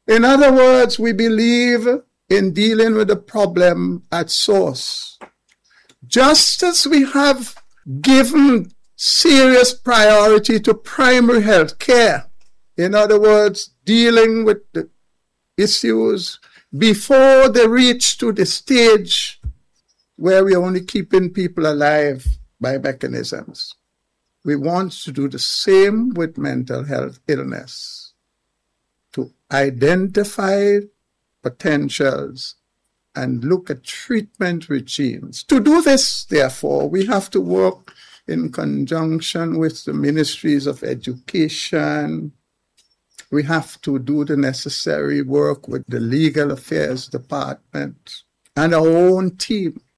In other words, we believe in dealing with the problem at source. Just as we have given serious priority to primary health care, in other words, dealing with the issues before they reach to the stage where we're only keeping people alive by mechanisms. We want to do the same with mental health illness, to identify potentials and look at treatment regimes. To do this, therefore, we have to work in conjunction with the ministries of education. We have to do the necessary work with the legal affairs department and our own team.